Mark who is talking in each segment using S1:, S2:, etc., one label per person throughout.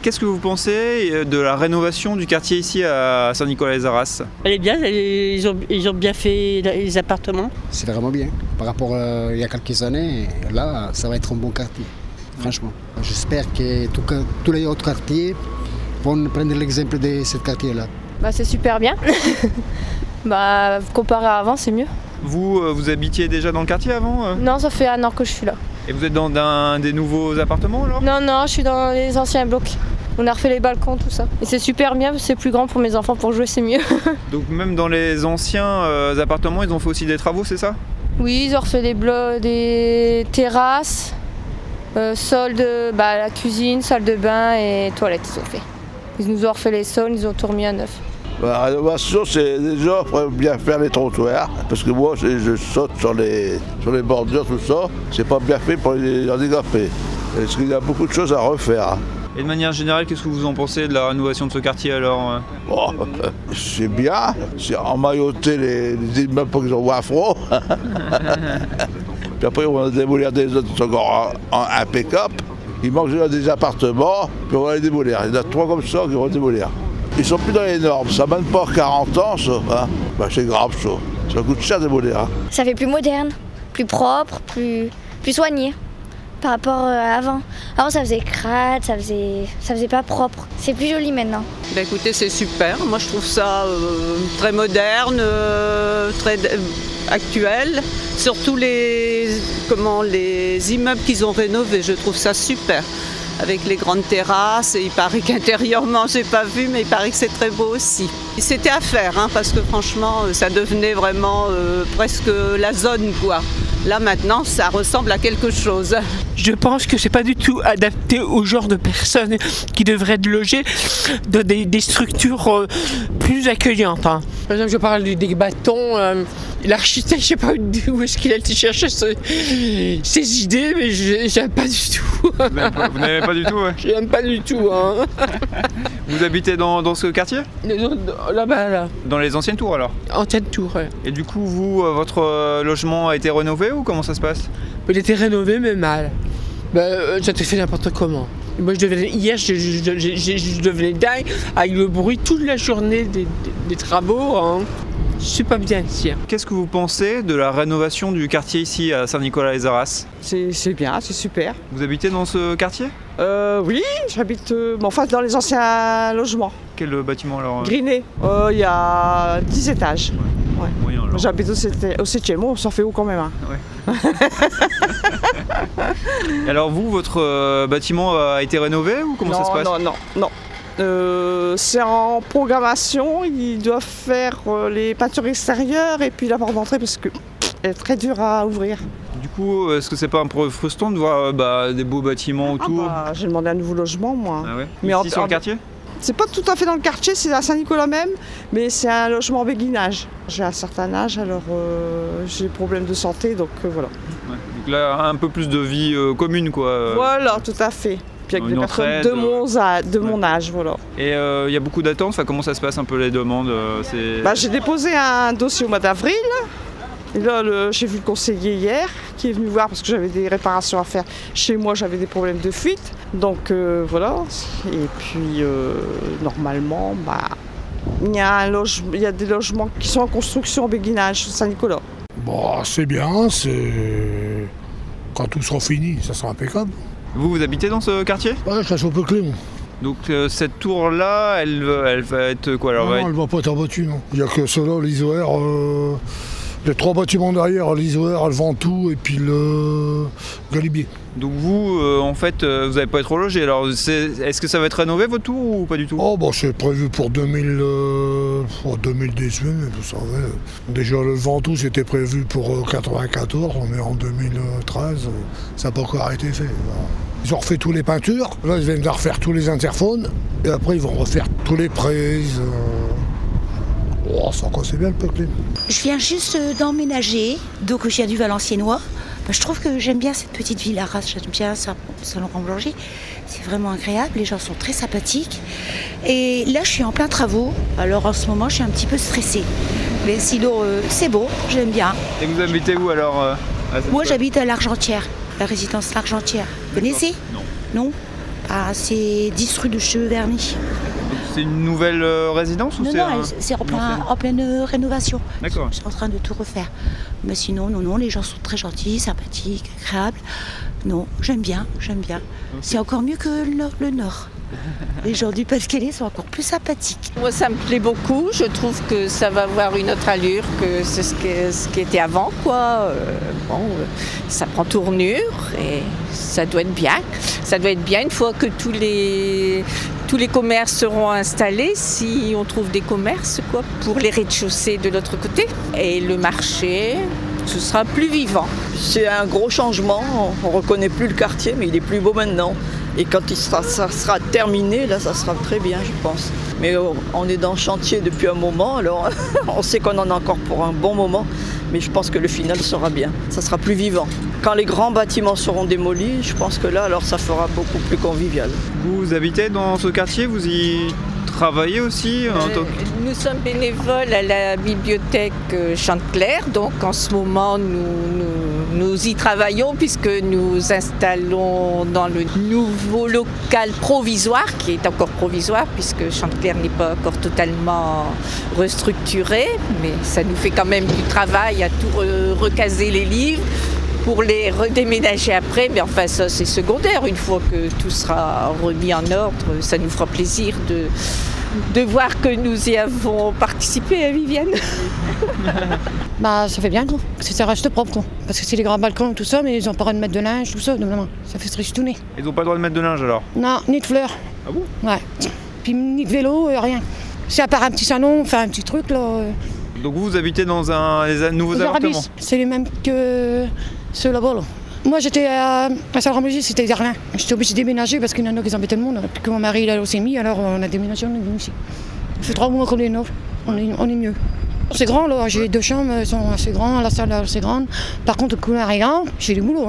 S1: Qu'est-ce que vous pensez de la rénovation du quartier ici à Saint-Nicolas-les-Arras ?
S2: Elle est bien, ils ont bien fait les appartements.
S3: C'est vraiment bien. Par rapport à il y a quelques années, là, ça va être un bon quartier, franchement. J'espère que tous les autres quartiers vont prendre l'exemple de ce quartier-là.
S4: C'est super bien. Comparé à avant, c'est mieux.
S1: Vous habitiez déjà dans le quartier avant ?
S4: Non, ça fait 1 an que je suis là.
S1: Et vous êtes dans des nouveaux appartements alors ?
S4: Non, je suis dans les anciens blocs. On a refait les balcons, tout ça. Et c'est super bien, c'est plus grand pour mes enfants, pour jouer c'est mieux.
S1: Donc même dans les anciens appartements, ils ont fait aussi des travaux, c'est ça ?
S4: Oui, ils ont refait des terrasses, sol de la cuisine, salle de bain et toilettes, ils ont fait. Ils nous ont refait les sols, ils ont tout remis à neuf.
S5: La rénovation, c'est déjà bien faire les trottoirs, parce que moi, je saute sur les bordures, tout ça. C'est pas bien fait pour les handicapés. Parce qu'il y a beaucoup de choses à refaire.
S1: Et de manière générale, qu'est-ce que vous en pensez de la rénovation de ce quartier alors ?
S5: C'est bien, c'est emmailloter les immeubles pour qu'ils en voient à fond. Puis après, on va démolir des autres qui sont encore impeccables. Il manque déjà des appartements, puis on va les démolir. Il y en a 3 comme ça qui vont démolir. Ils sont plus dans les normes, ça mène pas 40 ans ça. C'est grave ça. Ça coûte cher de démolir.
S6: Ça fait plus moderne, plus propre, plus soigné par rapport à avant. Avant ça faisait crade, ça faisait pas propre. C'est plus joli maintenant.
S7: Écoutez, c'est super. Moi je trouve ça très moderne, très actuel. Surtout les immeubles qu'ils ont rénovés, je trouve ça super. Avec les grandes terrasses, et il paraît qu'intérieurement, j'ai pas vu, mais il paraît que c'est très beau aussi. C'était à faire, parce que franchement, ça devenait vraiment presque la zone, quoi. Là maintenant, ça ressemble à quelque chose.
S2: Je pense que c'est pas du tout adapté au genre de personnes qui devraient être logées dans des structures plus accueillantes. Par exemple, je parle des bâtons. L'architecte, je sais pas où est-ce qu'il a été chercher ses idées, mais j'aime pas du tout.
S1: Vous n'aimez pas du tout, ouais.
S2: Je n'aime pas du tout.
S1: Vous habitez dans ce quartier ?
S2: Là-bas, là.
S1: Dans les anciennes tours alors ?
S2: Anciennes tours, ouais.
S1: Et du coup, votre logement a été rénové ou comment ça se passe ?
S2: Il était rénové, mais mal. Ça te fait n'importe comment. Moi, je devenais dingue avec le bruit toute la journée des travaux. Je suis pas bien ici.
S1: Qu'est-ce que vous pensez de la rénovation du quartier ici à Saint-Nicolas-les-Arras ?
S8: C'est bien, c'est super.
S1: Vous habitez dans ce quartier ?
S8: Oui, j'habite dans les anciens logements.
S1: Quel bâtiment alors ?
S8: Griné. Il y a 10 étages. Ouais.
S1: Oui, alors.
S8: J'habite au 7e, bon, ça fait haut quand même.
S1: Ouais. Alors vous, votre bâtiment a été rénové ou comment ça se passe ?
S8: Non. C'est en programmation, ils doivent faire les peintures extérieures et puis la porte d'entrée parce que elle est très dure à ouvrir.
S1: Du coup, est-ce que c'est pas un peu frustrant de voir des beaux bâtiments autour ?
S8: J'ai demandé un nouveau logement moi.
S1: Ah ouais ?
S8: Mais
S1: ici sur le quartier ?
S8: C'est pas tout à fait dans le quartier, c'est à Saint-Nicolas même, mais c'est un logement en béguinage. J'ai un certain âge, alors j'ai des problèmes de santé, donc voilà.
S1: Ouais. Donc là, un peu plus de vie commune quoi.
S8: Voilà, tout à fait. Puis avec des personnes de mon âge, voilà.
S1: Et il y a beaucoup d'attentes, comment ça se passe un peu les demandes
S8: J'ai déposé un dossier au mois d'avril. Et là, j'ai vu le conseiller hier qui est venu voir parce que j'avais des réparations à faire. Chez moi, j'avais des problèmes de fuite. Donc voilà. Et puis normalement, il y a des logements qui sont en construction en béguinage, Saint-Nicolas.
S9: C'est bien, quand tout sera fini, ça sera impeccable.
S1: Vous habitez dans ce quartier ?
S9: Ouais, je suis un peu clé, moi.
S1: Donc cette tour-là, elle va être quoi alors ?
S9: Non, elle va pas être abattue, non. Il n'y a que cela, l'ISOR, les 3 bâtiments derrière, l'ISOR, le Ventoux et puis le Galibier.
S1: Donc vous, en fait, vous n'allez pas être logé. Alors est-ce que ça va être rénové votre tour ou pas du tout ?
S9: C'est prévu pour 2018, mais vous savez. Déjà le Ventoux c'était prévu pour 94, on est en 2013, ça n'a pas encore été fait. Ils ont refait toutes les peintures, là ils viennent de refaire tous les interphones, et après ils vont refaire tous les prises. C'est bien le peuple.
S10: Je viens juste d'emménager, donc je viens du Valenciennois. Je trouve que j'aime bien cette petite ville Arras, j'aime bien Saint-Laurent-Blangy. C'est vraiment agréable, les gens sont très sympathiques. Et là, je suis en plein travaux, alors en ce moment, je suis un petit peu stressée. Mais sinon, c'est beau, j'aime bien.
S1: Et vous habitez où alors
S10: Moi, j'habite à l'Argentière, la résidence L'Argentière. Vous connaissez ?
S1: Non.
S10: C'est 10 rue de Cheverny.
S1: C'est une nouvelle résidence ou
S10: Non, c'est en pleine rénovation.
S1: D'accord.
S10: Ils sont en train de tout refaire. Mais sinon, non, les gens sont très gentils, sympathiques, agréables. Non, j'aime bien. Okay. C'est encore mieux que le Nord. Les gens du Pas-de-Calais sont encore plus sympathiques.
S7: Moi, ça me plaît beaucoup. Je trouve que ça va avoir une autre allure que ce qui était avant, quoi. Ça prend tournure et ça doit être bien. Ça doit être bien une fois que tous les commerces seront installés, si on trouve des commerces, quoi, pour les rez-de-chaussée de l'autre côté. Et le marché, ce sera plus vivant.
S11: C'est un gros changement. On ne reconnaît plus le quartier, mais il est plus beau maintenant. Et quand ça sera terminé, là, ça sera très bien, je pense. Mais on est dans le chantier depuis un moment, alors on sait qu'on en a encore pour un bon moment. Mais je pense que le final sera bien. Ça sera plus vivant. Quand les grands bâtiments seront démolis, je pense que là, alors ça fera beaucoup plus convivial.
S1: Vous habitez dans ce quartier, vous y travaillez aussi
S7: Nous sommes bénévoles à la bibliothèque Chanteclair, donc en ce moment nous y travaillons puisque nous installons dans le nouveau local provisoire, qui est encore provisoire puisque Chanteclair n'est pas encore totalement restructuré, mais ça nous fait quand même du travail à tout recaser les livres pour les redéménager après, mais enfin ça c'est secondaire. Une fois que tout sera remis en ordre, ça nous fera plaisir de voir que nous y avons participé, Viviane.
S12: Ça fait bien, quoi. Ça reste propre, quoi. Parce que c'est les grands balcons et tout ça, mais ils n'ont pas le droit de mettre de linge, tout ça, donc ça fait tristouner.
S1: Ils n'ont pas le droit de mettre de linge alors?
S12: Non, ni de fleurs.
S1: Ah bon?
S12: Ouais. Puis ni de vélo, rien. C'est à part un petit salon, enfin un petit truc là.
S1: Donc vous habitez dans les nouveaux appartements?
S12: C'est les mêmes que ceux là-bas, là. Moi j'étais à Saint-Rambouillet, c'était Derlin. J'étais obligée de déménager parce qu'il y en a qui embêtaient le monde. Puis que mon mari il a leucémie, alors on a déménagé, on est venu ici. Ça fait 3 mois qu'on est neuf, on est mieux. C'est grand là, j'ai 2 chambres, elles sont assez grandes, la salle est assez grande. Par contre le couloir est grand, j'ai du boulot.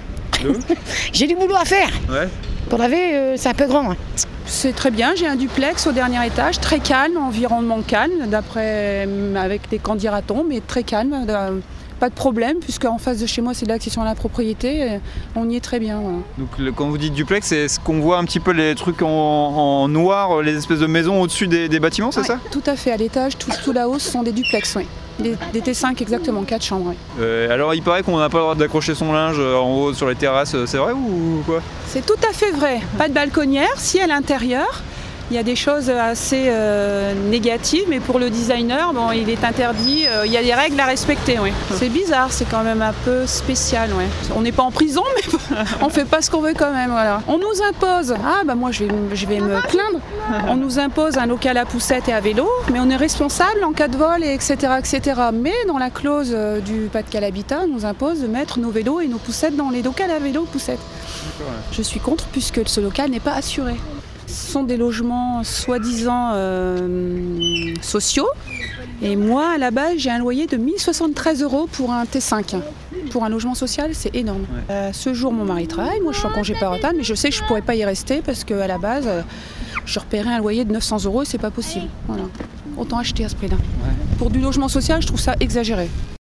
S12: J'ai du boulot à faire.
S1: Ouais.
S12: Pour laver, c'est un peu grand.
S13: C'est très bien, j'ai un duplex au dernier étage, très calme, environnement calme, avec des candidatons, mais très calme. Pas de problème, puisque en face de chez moi, c'est l'accession à la propriété, on y est très bien. Voilà.
S1: Donc quand vous dites duplex, c'est ce qu'on voit un petit peu les trucs en noir, les espèces de maisons au-dessus des bâtiments, c'est ça?
S13: Tout à fait, à l'étage, tout là-haut, ce sont des duplex, oui. Des T5 exactement, 4 chambres. Oui.
S1: Alors il paraît qu'on n'a pas le droit d'accrocher son linge en haut sur les terrasses, c'est vrai ou quoi?
S13: C'est tout à fait vrai, pas de balconnière, si à l'intérieur. Il y a des choses assez négatives, mais pour le designer, il est interdit, il y a des règles à respecter. Oui. C'est bizarre, c'est quand même un peu spécial. Oui. On n'est pas en prison, mais on ne fait pas ce qu'on veut quand même. Voilà. On nous impose, moi je vais me plaindre, on nous impose un local à poussette et à vélo, mais on est responsable en cas de vol, etc. Mais dans la clause du Pas-de-Calais Habitat, on nous impose de mettre nos vélos et nos poussettes dans les locaux à vélo poussettes. Je suis contre, puisque ce local n'est pas assuré. Ce sont des logements soi-disant sociaux. Et moi, à la base, j'ai un loyer de 1073 € pour un T5. Pour un logement social, c'est énorme. Ouais. Ce jour, mon mari travaille. Moi, je suis en congé parental, mais je sais que je ne pourrais pas y rester parce qu'à la base, je repaierais un loyer de 900 € et c'est pas possible. Voilà. Autant acheter à ce prix-là. Ouais. Pour du logement social, je trouve ça exagéré.